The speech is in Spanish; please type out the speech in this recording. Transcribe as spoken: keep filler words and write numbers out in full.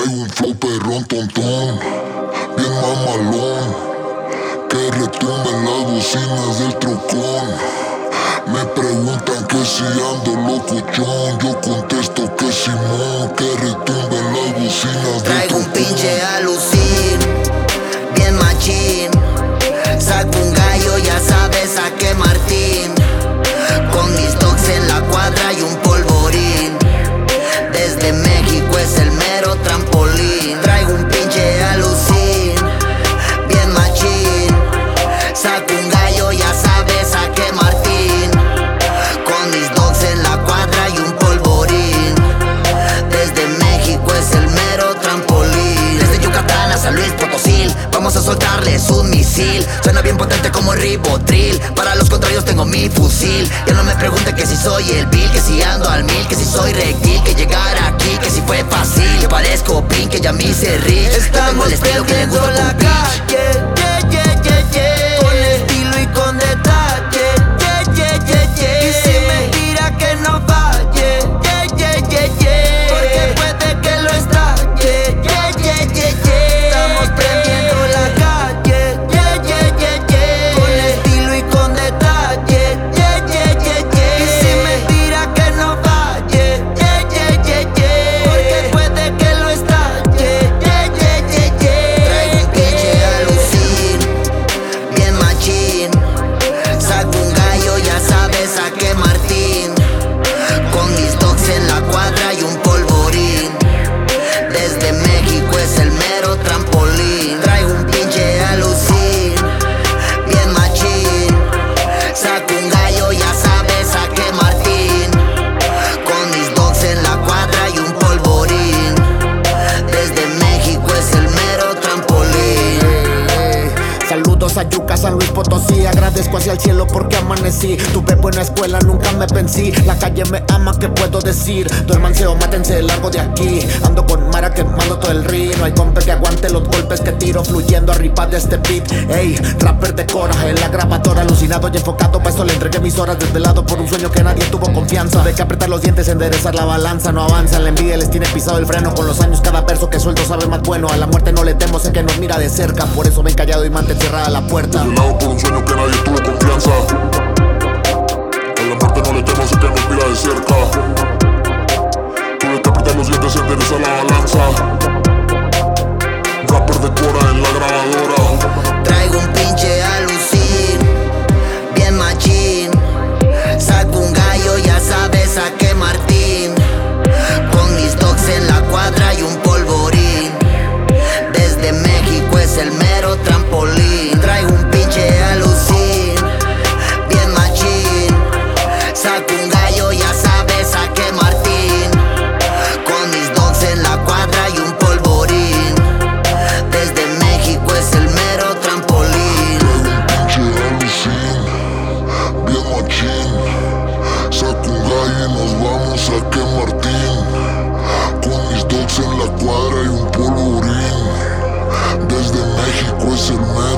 Traigo un flow perrón tontón, bien mamalón, que retumba en las bocinas del trocón. Me preguntan que si ando locochón, yo contesto que Simón, que retumba en las bocinas del Traigo trocón. un pinche alucín, bien machín. Saco un gallo, ya sabes a qué Martín. Con mis dogs en la cuadra y un polvorín. Desde México es el mero trampolín. Traigo un pinche alucín, bien machín. Saco un gallo, ya sabes a qué Martín. Con mis dogs en la cuadra y un polvorín. Desde México es el mero trampolín. Desde Yucatán a San Luis Potosí, vamos a soltarles un misil. Suena bien potente como el Ribotril. Para los contrarios tengo mi fusil. Ya no me pregunten que si soy el Bill, que si ando al mil, que si soy reptil, que llegar aquí, que si fue fácil, que parezco Pink, que ya me hice rich. Yo tengo el estilo que le gusta la con pitch. calle, yeah, yeah, yeah, yeah. Con estilo y con detalle, yeah, yeah, yeah, yeah. Y si me tira que no falle, yeah, yeah, yeah, yeah. Porque puede que lo estalle, yeah, yeah, yeah, yeah. Estamos prendiendo la calle, yeah, yeah, yeah, yeah. Con estilo y con detalle, yeah, yeah, yeah, yeah. Y si me tira que no falle, yeah, yeah, yeah, yeah. Porque puede que lo estalle, yeah, yeah, yeah, yeah. Traigo un pinche alucín, bien machín. Saco un gallo, ya sabes a qué Martín. Con mis dogs en la cuadra y un polvorín. Desde México es el mero trampolín. Traigo un pinche alucín, bien machín. Saco un gallo, ya sabes a qué Martín. Con mis dogs en la cuadra y un polvorín. Desde México es el mero trampolín. Saludos a Yuca, San Luis Potosí. Agradezco hacia el cielo porque amanecí. Tuve buena escuela, nunca me pensé. La calle me ama, ¿qué puedo decir? Duérmanse o mátense, largo de aquí. Ando con Mara quemando todo el río. No hay compa que aguante los golpes que tiro, fluyendo arriba de este beat. Ey, rapper de Cora, en la grabadora, alucinado y enfocado. Pa' eso le entregué mis horas desvelado por un sueño que nadie tuvo confianza. De que apretar los dientes, enderezar la balanza. No avanza, la envidia les tiene pisado el freno. Con los años cada verso que suelto sabe más bueno. A la muerte no le temo, sé que nos mira de cerca. Por eso ven callado y mantén cerrada la puerta. Desvelado por un sueño que nadie tuvo confianza. A la muerte no le temo, sé que nos mira de cerca. Tuve que apretar los dientes, enderezar la balanza. Rapper de Cora en la grabadora. Traigo un pinche alucín, bien machín. Saco un gallo, ya sabes a qué Martín. Con mis dogs en la cuadra y un polvorín. Desde México es el mero trampolín. Traigo un pinche alucín, bien machín. Saco un gallo, ya sabes a qué Martín. Con mis dogs en la cuadra y un polvorín. Desde México es el mero trampolín. Traigo un pinche alucín, bien machín. Saco un gallo y nos vamos a que Martín. Con mis dogs en la cuadra y un polvorín. Desde México es el mero